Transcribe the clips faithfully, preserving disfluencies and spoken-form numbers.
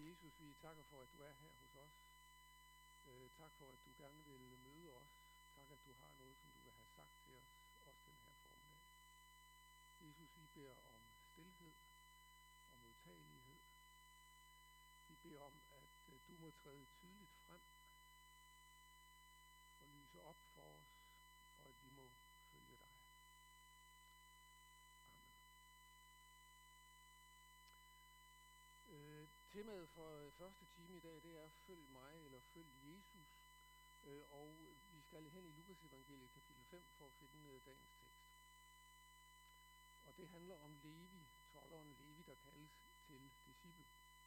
Jesus, vi takker for, at du er her hos os. Øh, tak for, at du gerne vil møde os. Tak, at du har noget, som du vil have sagt til os, også den her formiddag. Jesus, vi beder om stilhed og modtagelighed. Vi beder om, at øh, du må træde tydeligt frem og lyse op for os, og at vi må følge dig. Amen. Øh, temaet for øh, første time i dag, det er følg mig eller følg Jesus. Øh, og vi skal hen i Lukas evangeliet kapitel fem for at finde øh, dagens tekst. Og det handler om Levi, tolderen Levi, der kaldes til disciple.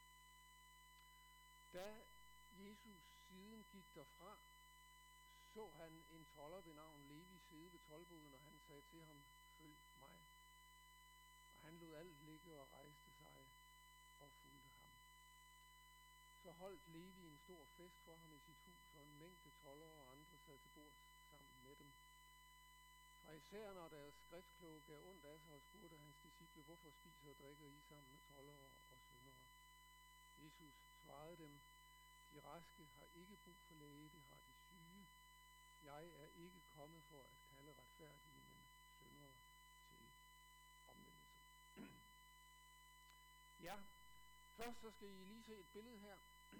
Da Jesus siden gik derfra, så han en tolder ved navn Levi sidde ved toldboden, og han sagde til ham, følg mig. Og han lod alt ligge og rejste sig og fulgte ham. Så holdt Levi en stor fest for ham i sit hus, og en mængde toldere og andre sad til bords sammen med dem. Farisæerne og deres skriftkloge gav ondt af sig og spurgte hans disciple, hvorfor spiser og drikker I sammen med toldere og syndere? Jesus svarede dem, de raske har ikke brug for læge, det har de syge. Jeg er ikke kommet for at kalde retfærdige, men syndere til omvendelse. Ja, først så skal I lige se et billede her.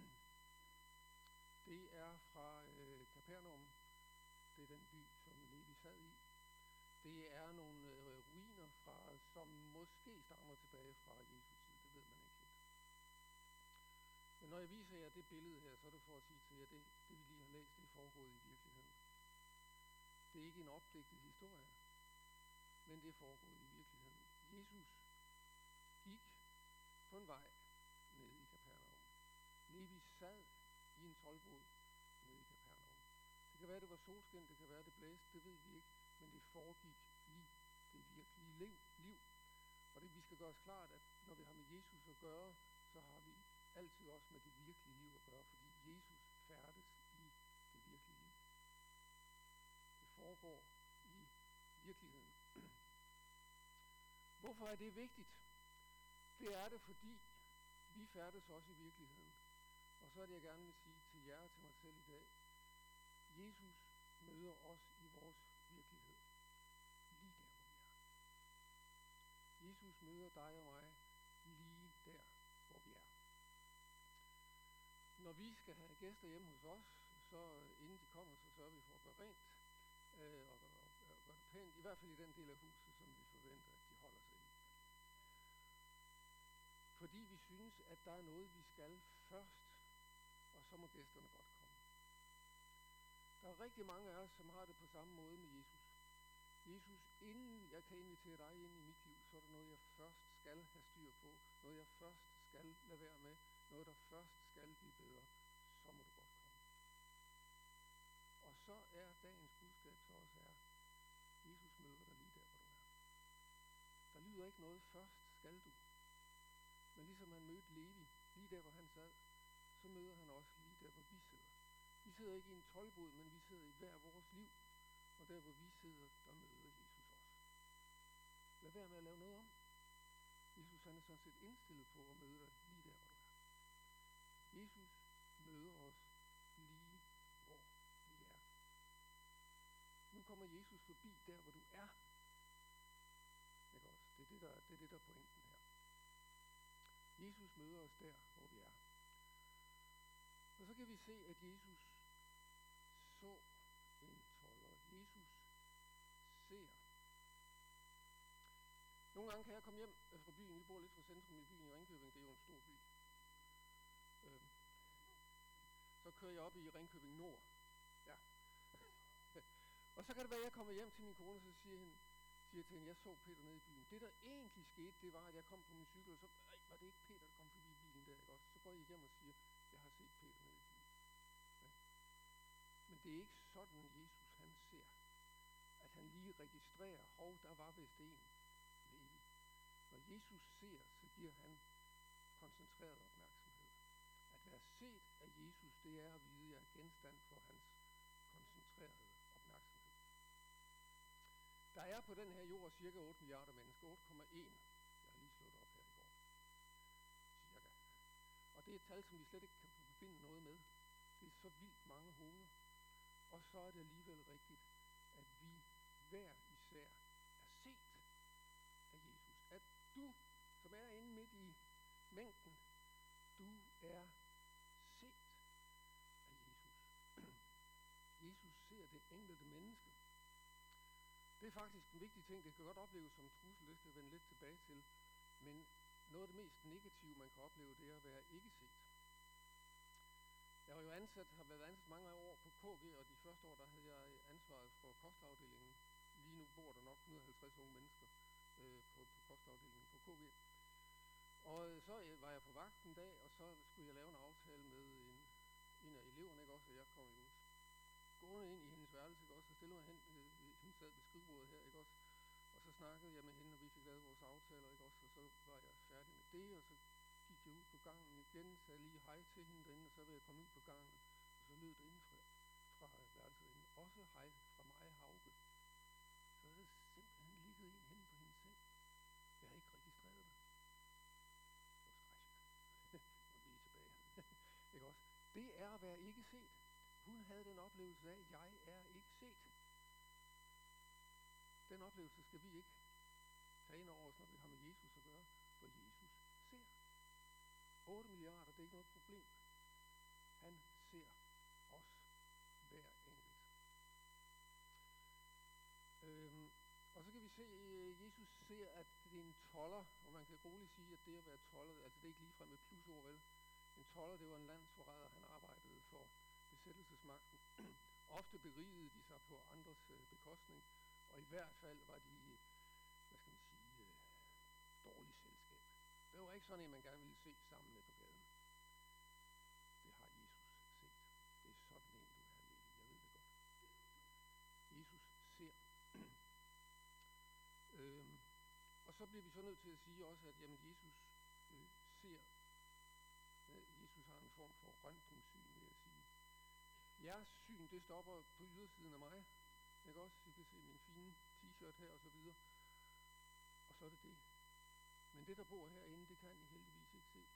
Det er fra øh, Kapernaum. Det er den by, som Levi sad i. Det er nogle øh, ruiner, fra, som måske stammer tilbage fra Jesu tid. Det ved man ikke helt. Men når jeg viser jer det billede her, så er det for at sige til jer, det, det vi lige har læst, det er foregået i virkeligheden. Det er ikke en opdigtet historie, men det er foregået i virkeligheden. Jesus gik på en vej ned i Kapernaum. Levi sad i en toldbod nede i Kapernaum. Det kan være, det var solskin, det kan være, det blæste, det ved vi ikke, men det foregik i det virkelige liv. liv. Og det, vi skal gøre os klart, at når vi har med Jesus at gøre, så har vi altid også med det virkelige liv at gøre, fordi Jesus færdes i det virkelige liv. Det foregår i virkeligheden. Hvorfor er det vigtigt? Det er det, fordi vi færdes også i virkeligheden. Og så er det, jeg gerne vil sige til jer og til mig selv i dag. Jesus møder os i vores virkelighed. Lige der, hvor vi er. Jesus møder dig og mig lige der, hvor vi er. Når vi skal have gæster hjemme hos os, så inden de kommer, så sørger vi for at gøre rent øh, og, og, og gøre det pænt. I hvert fald i den del af huset, som vi forventer, at de holder sig i. Fordi vi synes, at der er noget, vi skal først, og så må gæsterne godt komme. Der er rigtig mange af os, som har det på samme måde med Jesus. Jesus, inden jeg kan invitere dig ind i mit liv, så er der noget, jeg først skal have styr på. Noget, jeg først skal lade være med. Noget, der først skal blive bedre. Så må du godt komme. Og så er dagens budskab så også er, Jesus møder dig lige der, hvor du er. Der lyder ikke noget først, skal du. Men ligesom han mødte Levi, lige der, hvor han sad, så møder han også lige der, hvor vi sidder. Vi sidder ikke i en toldbod, men vi sidder i hver vores liv. Og der, hvor vi sidder, der møder Jesus os. Lad være med at lave noget om. Jesus, han er sådan set indstillet på at møde dig lige der, hvor du er. Jesus møder os lige, hvor vi er. Nu kommer Jesus forbi der, hvor du er. Ikke også? Det er det, der, det er det, der er pointen her. Jesus møder os der, hvor vi er. Og så kan vi se, at Jesus så en tolder. Jesus ser. Nogle gange kan jeg komme hjem fra byen. Vi bor lidt fra centrum i byen i Ringkøbing. Det er jo en stor by. Øhm. Så kører jeg op i Ringkøbing Nord. Ja. Og så kan det være, at jeg kommer hjem til min kone, og så siger, hende, siger til hende, jeg så Peter nede i byen. Det, der egentlig skete, det var, at jeg kom på min cykel, og så var det ikke Peter, der kom forbi bilen der, ikke også? Så går jeg hjem og siger, jeg har set Peter nede i byen. Ja. Men det er ikke sådan, Jesus han ser. At han lige registrerer, hov, der var vist en, Levi. Når Jesus ser, så giver han koncentreret opmærksomhed. At være set af Jesus, det er at vide, at jeg er genstand for hans koncentrerede opmærksomhed. Der er på den her jord cirka otte milliarder mennesker, otte komma en. Jeg har lige slået op her i går. Cirka. Og det det er et tal, som vi slet ikke kan forbinde noget med. Det er så vildt mange hoveder. Og så er det alligevel rigtigt, at vi hver især er set af Jesus. At du, som er inde midt i mængden, du er set af Jesus. Jesus ser det enkelte menneske. Det er faktisk en vigtig ting. Det kan godt opleves som en trussel, det skal jeg vende lidt tilbage til. Men noget af det mest negative, man kan opleve, det er at være ikke set. Jeg var jo ansat, har været ansat mange år på K G, og de første år, der havde jeg ansvaret for kostafdelingen. Lige nu bor der nok et hundrede og halvtreds unge mennesker øh, på, på kostafdelingen på K G. Og øh, så øh, var jeg på vagt en dag, og så skulle jeg lave en aftale med en, en af eleverne, ikke også? Og jeg kom jo gående ind i hendes værelse, ikke også? Så stillede mig hen, øh, hun sad ved skrivebordet her, ikke også? Og så snakkede jeg med hende, og vi fik lavet vores aftaler, ikke også? Og så var jeg færdig med det, og så gik jeg ud på gangen igen, sagde lige hej til hende derinde, og så ville jeg komme ud på gangen. Og så lød det inden fra, fra værelset inde, også hej fra mig, Hauge. Så havde simpelthen ligget en henne på hendes seng. Jeg havde ikke registreret det. Det var skrækkeligt. Og lige tilbage. Ikke også? Det er at være ikke set. Hun havde den oplevelse af, at jeg er ikke set. Den oplevelse skal vi ikke tage ind over os, når vi har med Jesus at gøre, for Jesus ser. otte milliarder, det er ikke noget problem. Han ser os hver enkelt. Øhm, og så kan vi se, at Jesus ser, at det er en toller, og man kan roligt sige, at det at være toller, altså det er ikke ligefrem et plusord, vel? En toller, det var en landsforræder, han arbejdede for besættelsesmagten. Ofte berigede de sig på andres øh, bekostning, og i hvert fald var de, hvad skal man sige, øh, dårligt selskab. Det var ikke sådan en, man gerne ville se sammen med på gaden. Det har Jesus set. Det er sådan en, du er, Levi. Jeg ved det godt. Jesus ser. øhm, og så bliver vi så nødt til at sige også, at jamen, Jesus øh, ser. Jesus har en form for røntgensyn, vil jeg sige. Jeres syn, det stopper på ydersiden af mig. Ikke også? I kan se min fine t-shirt her og så videre. Og så er det det. Men det, der bor herinde, det kan I heldigvis ikke se.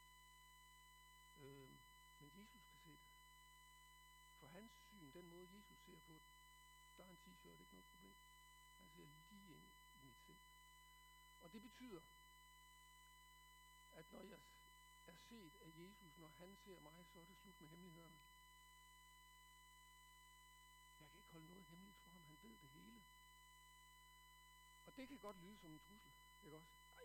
Øhm, men Jesus kan se det. For hans syn, den måde Jesus ser på, der er en t-shirt ikke noget problem. Han ser lige ind i mit sind. Og det betyder, at når jeg er set af Jesus, når han ser mig, så er det slut med hemmelighederne. Jeg kan ikke holde noget hemmeligt for ham. Han ved det hele. Og det kan godt lyde som en trussel. Ikke også? Ej.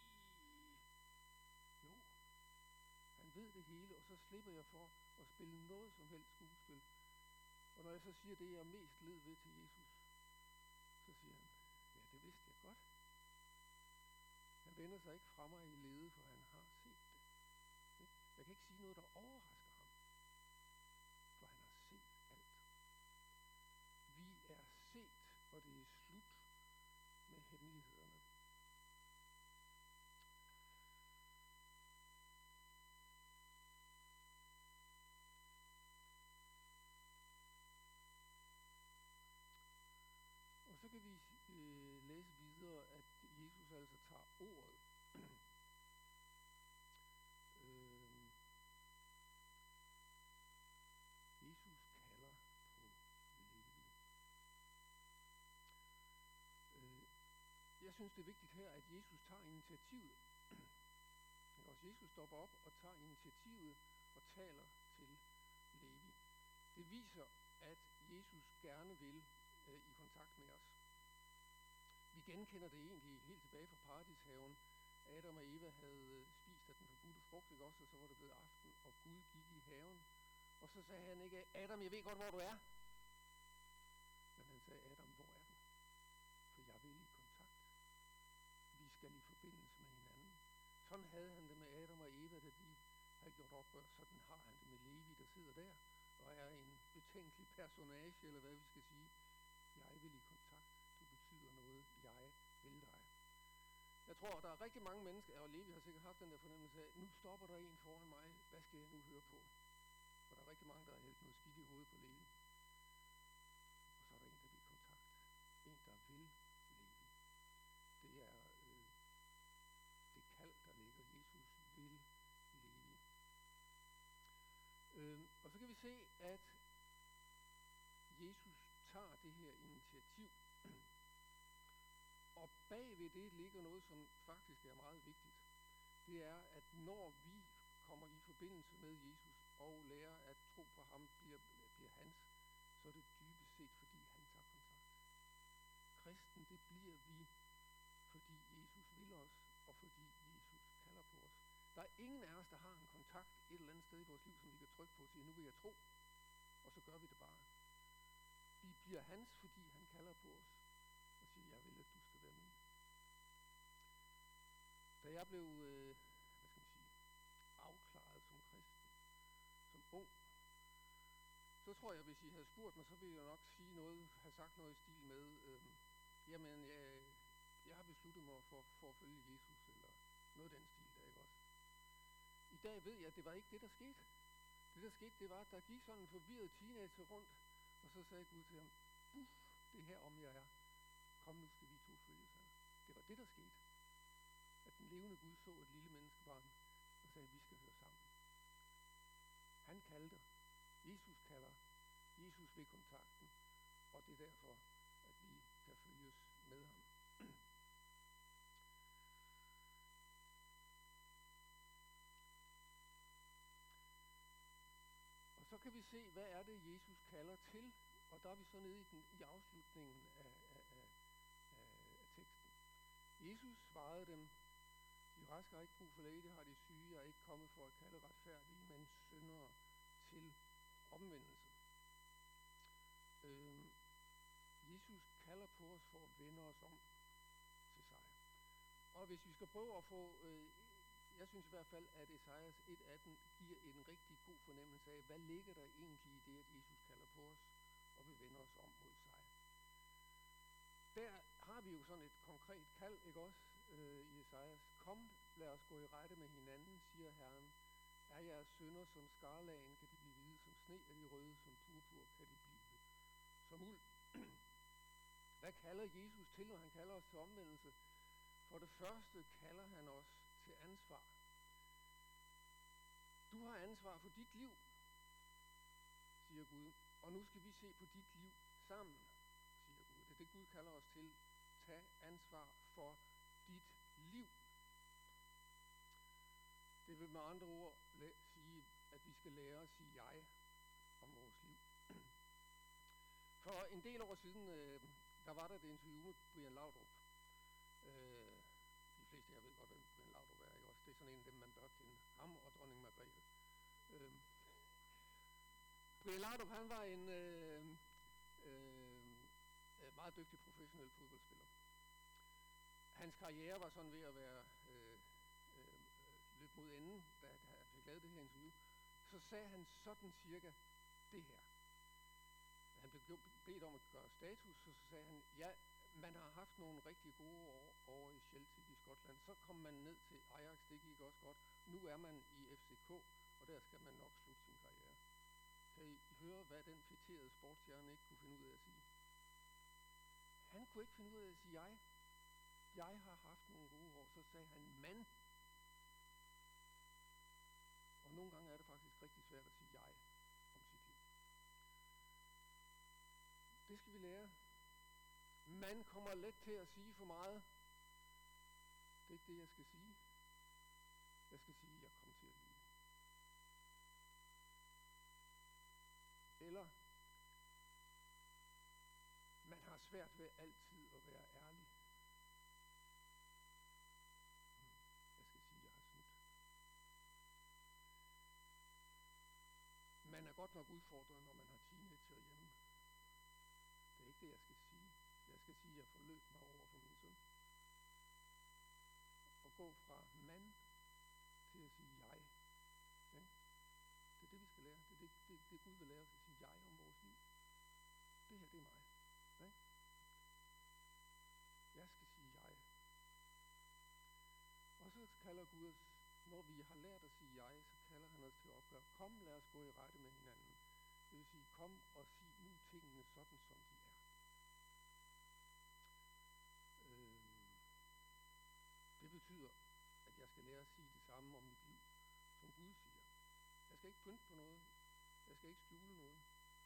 Jo. Han ved det hele, og så slipper jeg for at spille noget som helst skuespil. Og når jeg så siger det, jeg mest led ved til Jesus, så siger han, ja, det vidste jeg godt. Han vender sig ikke fra mig i lede, for han har set det. Jeg kan ikke sige noget, der overrasker ham, for han har set alt. Vi er set, og det er slut med hemmelighederne. Og så kan vi øh, læse videre, at Jesus altså tager ordet. øhm. Jesus kalder på Levi. Øh, jeg synes, det er vigtigt her, at Jesus tager initiativet. Også Jesus stopper op og tager initiativet og taler til Levi. Det viser, at Jesus gerne vil øh, i kontakt med os. Vi genkender det egentlig helt tilbage fra paradishaven. Adam og Eva havde spist af den forbudte frugt, ikke også? Og så var det blevet aften, og Gud gik i haven. Og så sagde han ikke, Adam, jeg ved godt, hvor du er. Men han sagde, Adam, hvor er du? For jeg vil i kontakt. Vi skal i forbindelse med hinanden. Sådan havde han det med Adam og Eva, da de havde gjort oprør. Sådan har han det med Levi, der sidder der, og er en betænkelig personage, eller hvad vi skal sige. Jeg vil i kontakt. Du betyder noget. Jeg vil dig. Jeg tror, der er rigtig mange mennesker, og Levi har sikkert haft den der fornemmelse af, nu stopper der en foran mig. Hvad skal jeg nu høre på? For der er rigtig mange, der har hældt noget skidt i hovedet på Levi. Og så er der en, der vil i kontakt. En, der vil Levi. Det er øh, det kald, der ligger. Jesus vil Levi. se, at Jesus tager det her initiativ. Og bagved det ligger noget, som faktisk er meget vigtigt. Det er, at når vi kommer i forbindelse med Jesus og lærer at tro på ham, bliver, bliver hans, så er det dybest set, fordi han tager kontakt. Kristen, det bliver vi, fordi Jesus vil os, og fordi Jesus kalder på os. Der er ingen af os, der har en kontakt et eller andet sted i vores liv, som vi kan trykke på og sige, nu vil jeg tro, og så gør vi det bare. Vi bliver hans, fordi han kalder på os og siger, jeg vil, at du skal være min. Da jeg blev, øh, hvad skal man sige, afklaret som kristen, som ung, så tror jeg, hvis I havde spurgt mig, så ville jeg nok sige noget, have sagt noget i stil med, øh, jamen, jeg, jeg har besluttet mig for, for at følge Jesus, eller noget af den stil der, ikke også? I dag ved jeg, at det var ikke det, der skete. Det, der skete, det var, at der gik sådan en forvirret teenager rundt, og så sagde Gud til ham, uff, det er her om jeg er. Kom, nu skal vi to følges her. Det var det, der skete. At den levende Gud så et lille menneskebarn, og sagde, at vi skal høre sammen. Han kaldte. Jesus kalder. Jesus vil kontakten. Og det er derfor, at vi kan følges med ham. Og så kan vi se, hvad er det, Jesus kalder til. Og der er vi så nede i, den, i afslutningen af, af, af, af teksten. Jesus svarede dem, de raske har ikke brug for læge, det har de syge. Jeg er ikke kommet for at kalde retfærdige, men syndere til omvendelse. Øhm, Jesus kalder på os for at vende os om til sig. Og hvis vi skal prøve at få, øh, jeg synes i hvert fald, at Esajas et atten giver en rigtig god fornemmelse af, hvad ligger der egentlig i det, at Jesus kalder på os og vil vende os om mod sig. Der har vi jo sådan et konkret kald, ikke også, øh, i Esajas. Kom, lad os gå i rette med hinanden, siger Herren. Er jeres synder som skarlagen, kan de blive hvide som sne, er de røde som purpur, kan de blive som uld. Hvad kalder Jesus til, når han kalder os til omvendelse? For det første kalder han os til ansvar. Du har ansvar for dit liv, siger Gud, og nu skal vi se på dit liv sammen, siger Gud. Det er det, Gud kalder os til. Tag ansvar for dit liv. Det vil med andre ord sige, at vi skal lære at sige jeg om vores liv. For en del år siden, øh, der var der et interview med Brian Laudrup. Øh, de fleste af jer ved godt, hvem Brian Laudrup er, ikke også? Det er sådan en af dem, man bør kende. Ham og dronning Margrethe. Øh, Brian Laudrup, han var en øh, øh, meget dygtig professionel fodboldspiller. Hans karriere var sådan ved at være øh, øh, løbet mod enden, da, da han fik lavet det her interview. Så sagde han sådan cirka det her. Han blev bedt om at gøre status, så sagde han, ja, man har haft nogle rigtig gode år over i Celtic i Skotland. Så kom man ned til Ajax, det gik også godt. Nu er man i F C K, og der skal man nok slutte sin karriere. Kan I høre, hvad den fætterede sportsstjerne ikke kunne finde ud af at sige? Han kunne ikke finde ud af at sige jeg. Jeg har haft nogle gode år. Så sagde han man. Og nogle gange er det faktisk rigtig svært at sige jeg om sit liv. Det skal vi lære. Man kommer let til at sige for meget. Det er ikke det, jeg skal sige. Jeg skal sige, at jeg kommer til at lyve. Eller man har svært ved altid at være ærlig. Jeg skal sige, at jeg har snydt. Man er godt nok udfordret, når man har teenager hjemme. Det er ikke det, jeg skal sige. Jeg skal sige, at jeg forløb mig over for min søn. Og gå fra mand til at sige jeg. Ja? Det er det, vi skal lære. Det er det, det, det Gud vil lære os at sige jeg om vores liv. Det her, det er mig. Ja? Jeg skal sige jeg. Og så kalder Gud os, når vi har lært at sige jeg, så kalder han os til at opgøre. Kom, lad os gå i rette med hinanden. Det vil sige, kom og sig nu tingene sådan, som de er. Øhm, det betyder, at jeg skal lære at sige det samme om mit liv, som Gud siger. Jeg skal ikke pynte på noget. Jeg skal ikke skjule noget.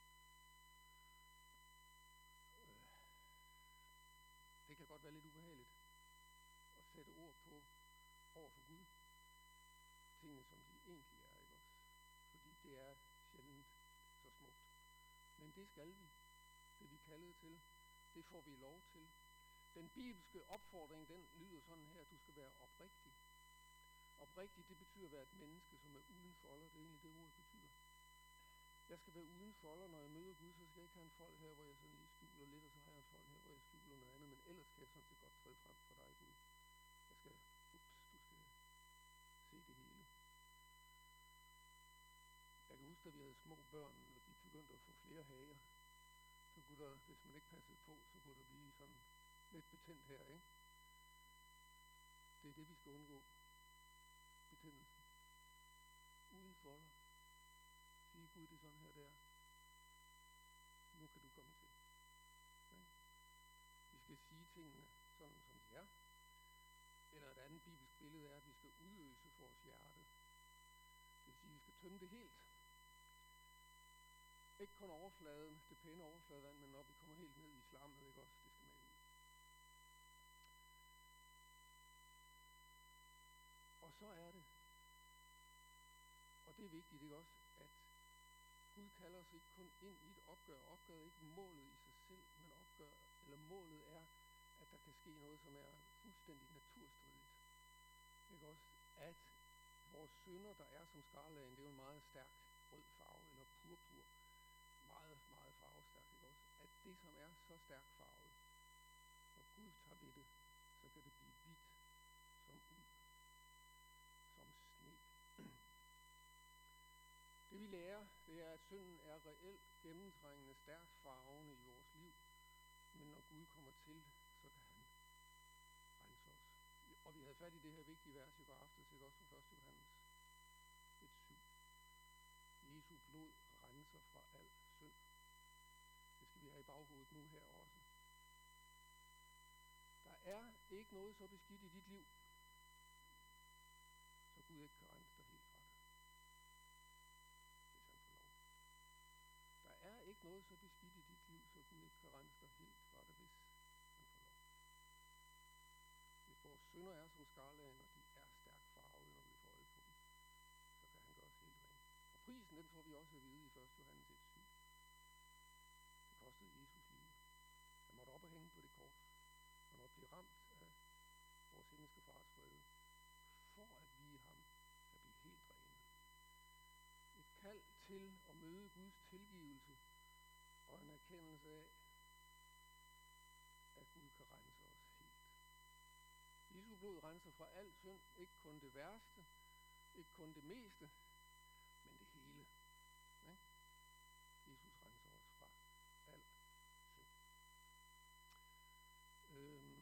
Det kan godt være lidt ubehageligt at sætte ord på over for Gud. Tingene, som de egentlig er, ikke også? Fordi det er sjældent så smukt. Men det skal vi. Det vi er kaldet til, det får vi lov til. Den bibelske opfordring, den lyder sådan her: du skal være oprigtig. Oprigtig, det betyder at være et menneske, som er uden folder. Det er egentlig det, ordet betyder. Jeg skal være uden folder, når jeg møder Gud, så skal jeg ikke have en fold her, hvor jeg sådan lige skjuler lidt, og så har jeg en fold her, hvor jeg skjuler noget andet. Men ellers kan jeg sådan set godt træde frem for dig, Gud. Jeg skal, ups, du skal se det hele. Jeg kan huske, at vi havde små børn, og de begyndte at få flere hager. Så kunne der, hvis man ikke passede på, så kunne der blive sådan lidt betændt her, ikke? Det er det, vi skal undgå. Betændelsen. Uden folder. Sige Gud, det er sådan her, der. Nu kan du komme til. Okay? Vi skal sige tingene sådan, som de er. Eller et andet bibelsk billede er, at vi skal udøse vores hjerte. Det vil sige, at vi skal tømme det helt. Ikke kun overfladen, det pæne overfladevand, men når vi kommer helt ned i slammet, ikke også? Det skal med ud. Og så er det, og det er vigtigt, ikke også, at Gud kalder os ikke kun ind i et opgør. Opgøret er ikke målet i sig selv, men opgør, eller målet er, at der kan ske noget, som er fuldstændig naturstridigt. Ikke også? At vores synder, der er som skarlagen, det er jo en meget stærk rød farve, eller purpur. Meget, meget farvestærk, ikke også? At det, som er så stærk farvet, når Gud tager ved det, så kan det blive hvidt som uld, som sne. Det vi lærer, det er, at synden er reelt gennemtrængende stærkt farvende i vores liv. Men når Gud kommer til, så kan han rense os. Og vi havde fat i det her vigtige vers i går aftes, ikke også fra første Johannes et syv. Jesu blod renser fra al synd. Det skal vi have i baghovedet nu her også. Der er ikke noget så beskidt i dit liv, så Gud ikke kan rense dig helt fra det. Hvis han får lov. Der er ikke noget så beskidt i dit liv, så Gud ikke kan rense dig helt fra det, hvis han får lov. Hvis vores synder er som skarlagen, og de er stærkt farvede, når vi får øje på dem, så kan han gøre os helt rene. Og prisen, den får vi også at vide i første Johannes et syv. Det kostede Jesus livet. Han måtte op og hænge på det kors. Han måtte blive ramt af vores himmelske fars vrede, for at vi i ham kan blive helt rene. Et kald til at møde Guds tilgivelse og en erkendelse af, at Gud kan rense os helt. Jesu blod renser fra al synd, ikke kun det værste, ikke kun det meste, men det hele. Ja? Jesus renser os fra al synd. Øhm.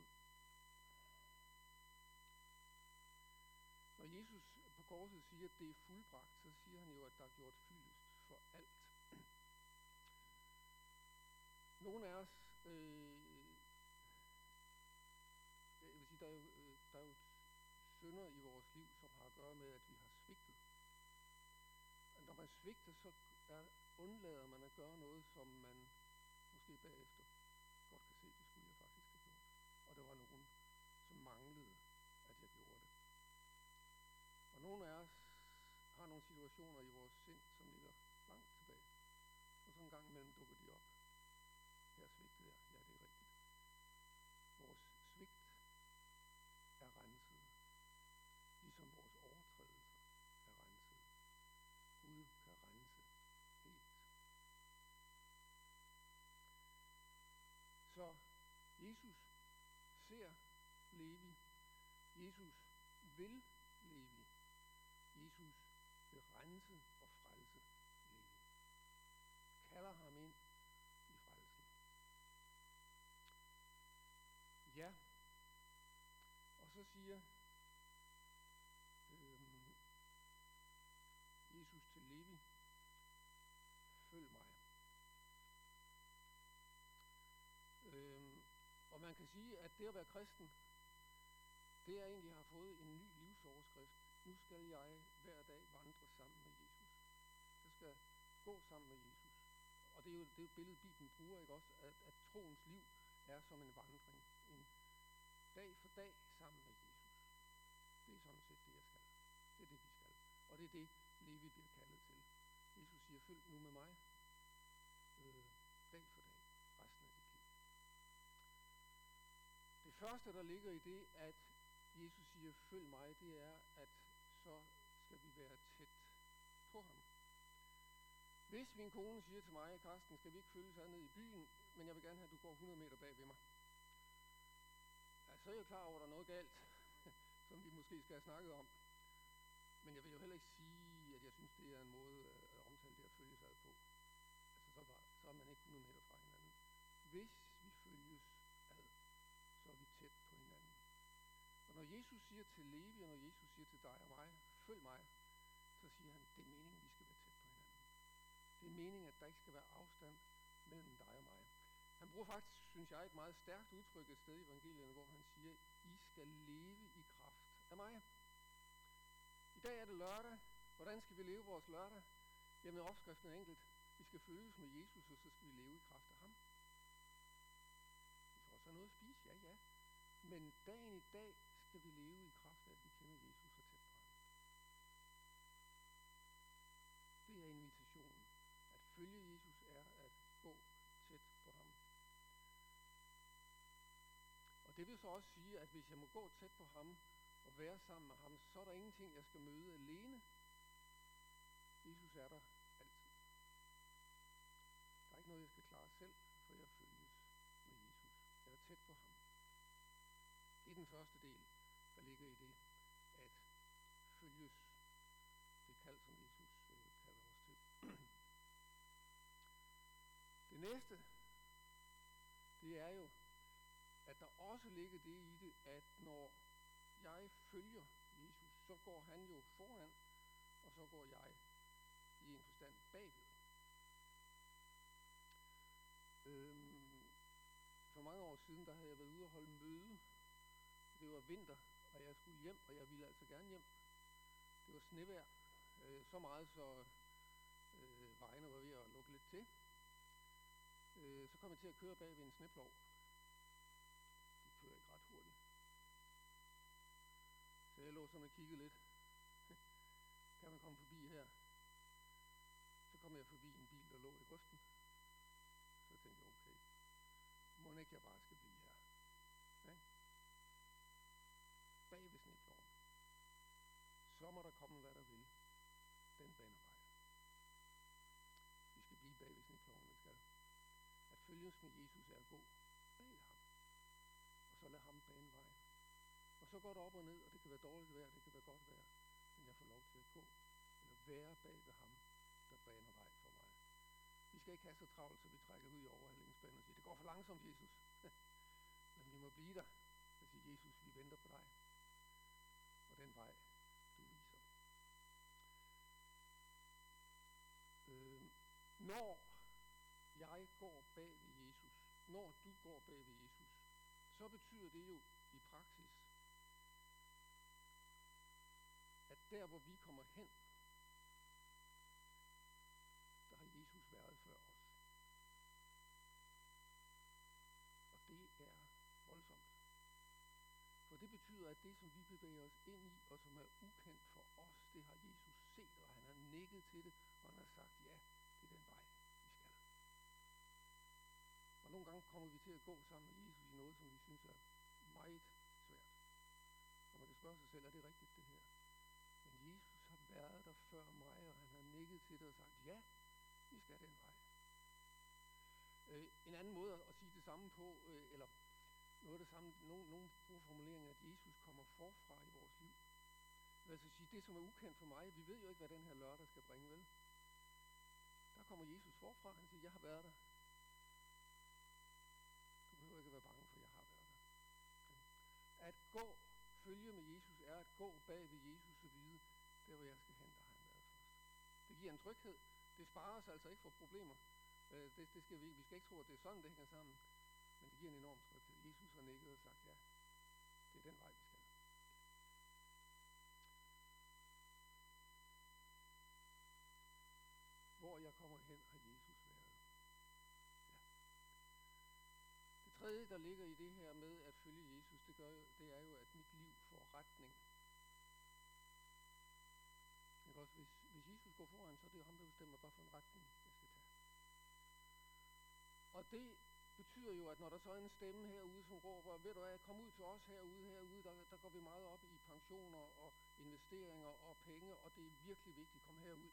Når Jesus på korset siger, at det er fuldbragt, så siger han jo, at der er gjort fyldest for alt. Nogle af os, øh, jeg vil sige, der er, jo, øh, der er jo synder i vores liv, som har at gøre med, at vi har svigtet. Og når man svigter, så er, undlader man at gøre noget, som man måske bagefter godt kan se, det skulle jeg faktisk have gjort. Og der var nogen, som manglede, at jeg gjorde det. Og nogle af os har nogle situationer i vores sind, som ligger langt tilbage. Og så en gang imellem dukker de op. Her svigtede jeg. Ja, det er rigtigt. Vores svigt er renset. Ligesom vores overtrædelser er renset. Gud kan rense helt. Så Jesus ser Levi. Jesus vil Levi. Jesus vil rense og frelse Levi. Kalder ham ind i frelsen. Ja. Og så siger øhm, Jesus til Levi, følg mig. Øhm, og man kan sige, at det at være kristen, det er egentlig, at have fået en ny livsoverskrift. Nu skal jeg hver dag vandre sammen med Jesus. Jeg skal gå sammen med Jesus. Og det er jo det er jo et billede, Bibelen bruger, ikke også? At, at troens liv er som en vandring. En dag for dag sammen med Jesus. Det er sådan set det, jeg skal. Det er det, vi skal. Og det er det, Levi bliver kaldet til. Jesus siger, følg nu med mig. Øh, dag for dag. Resten af dit liv. Det første, der ligger i det, at Jesus siger, følg mig, det er, at så skal vi være tæt på ham. Hvis min kone siger til mig, Karsten, skal vi ikke følges ad ned i byen, men jeg vil gerne have, at du går hundrede meter bag ved mig. Ja, så er jeg klar over, at der er noget galt, som vi måske skal have snakket om. Men jeg vil jo heller ikke sige, at jeg synes, det er en måde at omtale det at følges ad på. Altså, så, var, så er man ikke hundrede meter fra hinanden. Hvis vi følges ad, så er vi tæt på hinanden. Og når Jesus siger til Levi, og når Jesus siger til dig og mig, følg mig, så siger han, det er meningen, vi skal være tæt på hinanden. Det er meningen, at der ikke skal være afstand mellem dig og mig. Han bruger faktisk, synes jeg, et meget stærkt udtryk et sted i evangelierne, hvor han siger, I skal leve i kraft af mig. I dag er det lørdag. Hvordan skal vi leve vores lørdag? Jamen, opskriften er enkelt. Vi skal følges med Jesus, og så skal vi leve i kraft af ham. Vi får også noget at spise, ja, ja. Men dagen i dag skal vi leve i kraft af, at vi kender Jesus så tæt på ham. Det er invitationen. At følge Jesus er at gå tæt på ham. Og det vil så også sige, at hvis jeg må gå tæt på ham og være sammen med ham, så er der ingenting, jeg skal møde alene. Jesus er der altid. Der er ikke noget, jeg skal klare selv, for jeg følges med Jesus. Jeg er tæt på ham. Det er den første del, der ligger i det, at følges. Det kald, som Jesus øh, kalder os til. Det næste, det er jo, at der også ligger det i det, at når jeg følger Jesus, så går han jo foran, og så går jeg i en forstand bagved. Øhm, for mange år siden, der havde jeg været ude og holde møde. Det var vinter, og jeg skulle hjem, og jeg ville altså gerne hjem. Det var snevejr, øh, så meget, så øh, vejene var ved at lukke lidt til. Øh, så kom jeg til at køre bag ved en sneplov. De kører ikke ret hurtigt. Så jeg lå sådan og kiggede lidt. Kan man komme forbi her? Så kom jeg forbi en bil, der lå i grøften. Så tænkte jeg, okay, må ikke jeg bare skal blive her? Ja? Bag ved sneploven. Så må der komme, hvad der vil. Den baner vej. Vi skal blive bag ved sneploven, vi skal. At følges med Jesus er at gå bag ved ham. Og så lad ham bane vejen. Og så går det op og ned, og det kan være dårligt vejr, det kan være godt vejr. Men jeg får lov til at gå, eller være bag ved ham, der baner vej for mig. Vi skal ikke have så travlt, så vi trækker ud i overhalingsbanen og siger, det går for langsomt, Jesus. Men vi må blive der og sige, Jesus, vi venter på dig. Og den vej, du viser. Øh, når jeg går bag ved Jesus, når du går bag ved Jesus, så betyder det jo i praksis, at der hvor vi kommer hen, der har Jesus været før os. Og det er voldsomt. For det betyder, at det som vi bevæger os ind i, og som er ukendt for os, det har Jesus set, og han har nikket til det, og han har sagt, ja, det er den vej, vi skal. Og nogle gange kommer vi til at gå sammen med Jesus i noget, som vi synes er meget svært. Og man kan spørge sig selv, er det rigtigt det her? Men Jesus har været der før mig, og han har nikket til det og sagt, ja, vi skal den vej. Øh, en anden måde at sige det samme på, øh, eller noget af det samme, nogen, nogen bruger formuleringen, at Jesus kommer forfra i vores liv. Det vil altså sige, det som er ukendt for mig, vi ved jo ikke, hvad den her lørdag skal bringe, vel? Der kommer Jesus forfra, han siger, jeg har været der. Du behøver ikke at være bange for, jeg har været der. Okay. At gå, følge med Jesus, er at gå bag ved Jesus og vide, der hvor jeg skal hen, der har han været først. Det giver en tryghed. Det sparer os altså ikke for problemer. Det, det skal vi ikke. Vi skal ikke tro, at det er sådan, det hænger sammen. Men det giver en enorm tryghed. Jesus har nikket og sagt, ja, det er den vej, vi skal. Hvor jeg kommer hen, har Jesus været. Ja. Det tredje, der ligger i det her med at følge Jesus, det, gør jo, det er jo, at mit liv får retning. Også, hvis, hvis Jesus går foran, så er det jo ham, der bestemmer, hvad for en retning jeg skal tage. Og det betyder jo, at når der så er en stemme herude, som råber, ved du hvad, kom ud til os herude, herude, der, der går vi meget op i pensioner og investeringer og penge, og det er virkelig vigtigt, kom herud.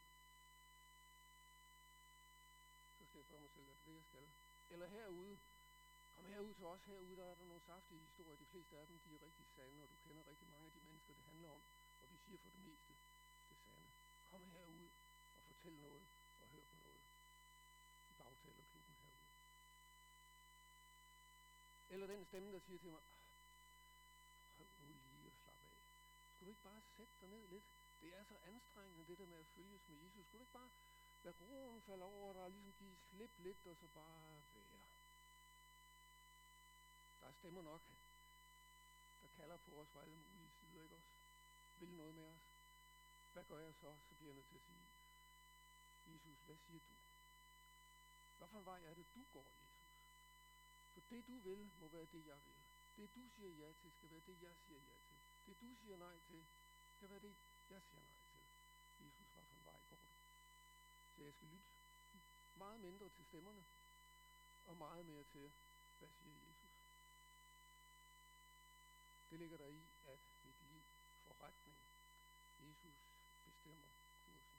Så skal jeg spørge mig selv, er det det, jeg skal? Eller herude, kom herud til os, herude, der er der nogle saftige historier, de fleste af dem, de er rigtig sande, og du kender rigtig mange af de mennesker, det handler om, og vi siger for det meste det sande. Kom herud og fortæl noget og hør på noget i bagtalerklubben herude. Eller den stemme, der siger til mig, prøv nu lige at slappe af. Skulle du ikke bare sætte dig ned lidt? Det er så anstrengende, det der med at følges med Jesus. Skulle du ikke bare lade roen falde over dig og ligesom give slip lidt, og så bare være? Der er stemmer nok, der kalder på os fra alle mulige sider, ikke også? Vil noget med os. Hvad gør jeg så? Så bliver jeg nødt til at sige, Jesus, hvad siger du? Hvorfor vej er det, du går, Jesus? For det, du vil, må være det, jeg vil. Det, du siger ja til, skal være det, jeg siger ja til. Det, du siger nej til, skal være det, jeg siger nej til. Jesus, hvad for en vej går du? Så jeg skal lytte meget mindre til stemmerne, og meget mere til, hvad siger Jesus? Det ligger der i, at mit liv får retning. Jesus bestemmer kursen.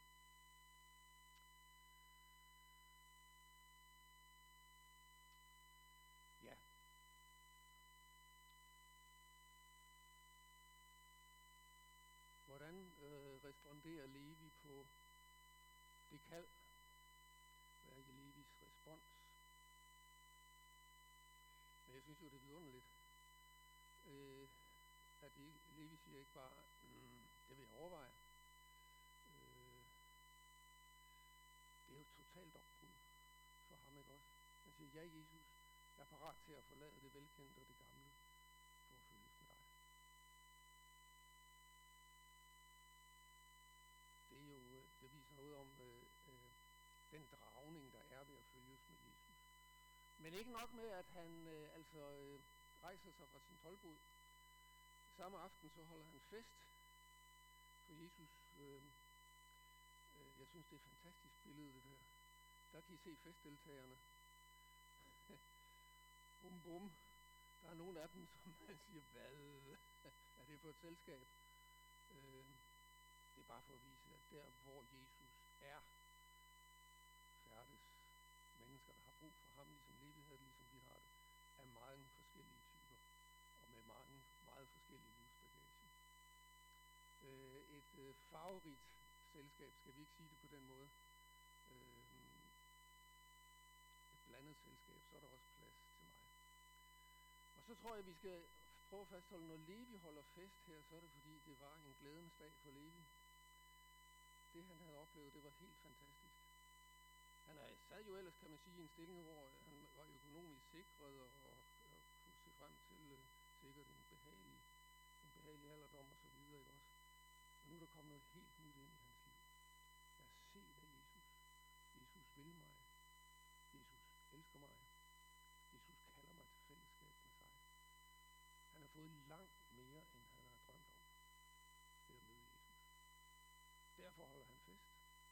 Ja. Hvordan øh, responderer Levi på det kald? Hvad er Levis respons? Men jeg synes jo, det er vidunderligt, øh, at Levi siger ikke bare, mm, det vil jeg overveje. Øh, det er jo et totalt opbrud for ham, ikke også? Han siger, ja Jesus, jeg er parat til at forlade det velkendte og det gamle for at følges med dig. Det er jo, det viser noget om øh, øh, den dragning, der er ved at følges med Jesus. Men ikke nok med, at han øh, altså øh, rejser sig fra sin toldbod. Samme aften så holder han fest for Jesus. Øh, øh, jeg synes, det er et fantastisk billede, det der. Der kan I se festdeltagerne. Bum bum. Der er nogle af dem, som man siger, hvad er det for et selskab? Øh, det er bare for at vise, at der, hvor Jesus er, færdes mennesker, der har brug for ham, ligesom Levi havde det, ligesom vi har det, af mange forskellige typer, og med mange meget forskellige livsbagage. Øh, et øh, farverigt selskab, skal vi ikke sige det på den måde, øh, et blandet selskab, så er der også plads til mig. Og så tror jeg, vi skal prøve at fastholde, når Levi holder fest her, så er det fordi, det var en glædens dag for Levi. Det han havde oplevet, det var helt fantastisk. Han sad jo ellers, kan man sige, i en stilling, hvor han var økonomisk sikret og, og, og kunne se frem til uh, sikkert en behagelig, en behagelig alderdom og så videre, ikke også? Og nu er der kommet noget helt nyt ind i hans liv. Jeg har set af Jesus. Jesus vil mig. Jesus elsker mig. Jesus kalder mig til fællesskab med sig. Han har fået langt mere, end han har drømt om ved at møde Jesus. Derfor holder han fest.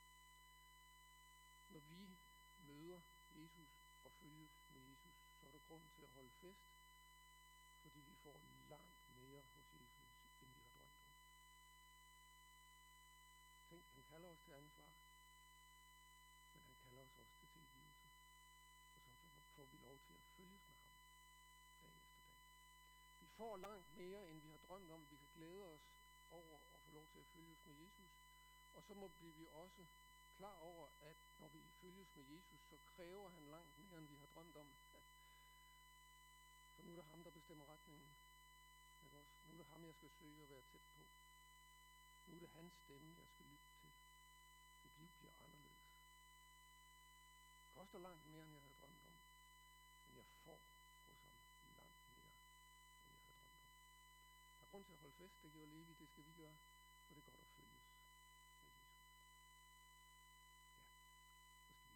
Når vi møder Jesus og følges med Jesus, så er der grund til at holde fest, fordi vi får langt mere hos Jesus, end vi har drømt om. Tænk, han kalder os til ansvar, men han kalder os også til tilgivelse. Og så får vi lov til at følges med ham dag efter dag. Vi får langt mere, end vi har drømt om. Vi kan glæde os over at få lov til at følges med Jesus. Og så må vi også klar over, at når vi følges med Jesus, så kræver han langt mere, end vi har drømt om. For nu er det ham, der bestemmer retningen. Ikke også? Nu er det ham, jeg skal søge at være tæt på. Nu er det hans stemme, jeg skal lytte til. Mit liv bliver anderledes. Det koster langt mere, end jeg havde drømt om. Men jeg får hos ham langt mere, end jeg havde drømt om. Der er grund til at holde fest, det gjorde Levi, det skal vi gøre, for det er godt at følges med Jesus. Ja, så skal vi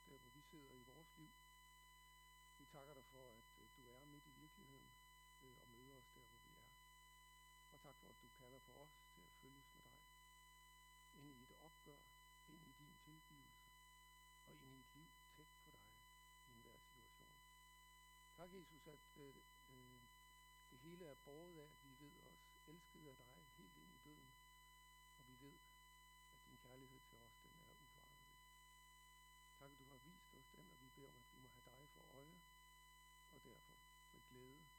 der hvor vi sidder i vores liv. Vi takker dig for, at øh, du er midt i virkeligheden øh, og møder os der, hvor vi er. Og tak for, at du kalder på os til at følges med dig. Ind i et opgør, ind i din tilgivelse og ind i et liv tæt på dig i enhver situation. Tak, Jesus, at øh, øh, det hele er båret af, at vi ved os elsket af dig helt ind i døden. Og vi ved, at din kærlighed til os, den er uforanderlig. Tak, at du har vist os den, og vi beder om, at vi må have dig for øje, og derfor med glæde